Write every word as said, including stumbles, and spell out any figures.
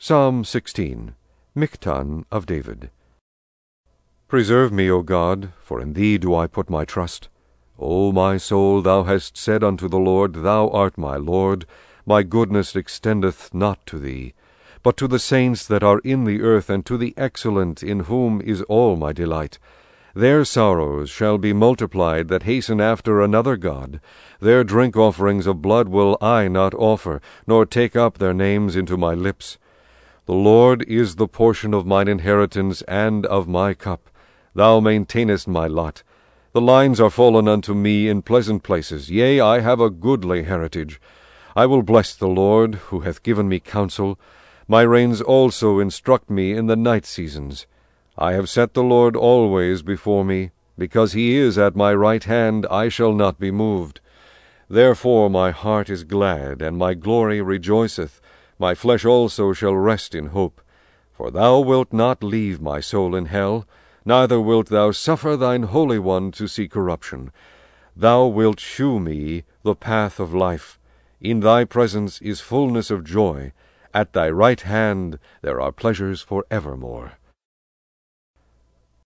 Psalm sixteen. Michtam of David. Preserve me, O God, for in thee do I put my trust. O my soul, thou hast said unto the Lord, Thou art my Lord. My goodness extendeth not to thee, but to the saints that are in the earth, and to the excellent, in whom is all my delight. Their sorrows shall be multiplied that hasten after another god. Their drink offerings of blood will I not offer, nor take up their names into my lips. The Lord is the portion of mine inheritance and of my cup. Thou maintainest my lot. The lines are fallen unto me in pleasant places. Yea, I have a goodly heritage. I will bless the Lord, who hath given me counsel. My reins also instruct me in the night seasons. I have set the Lord always before me. Because he is at my right hand, I shall not be moved. Therefore my heart is glad, and my glory rejoiceth. My flesh also shall rest in hope. For thou wilt not leave my soul in hell, neither wilt thou suffer thine Holy One to see corruption. Thou wilt shew me the path of life. In thy presence is fullness of joy. At thy right hand there are pleasures for evermore.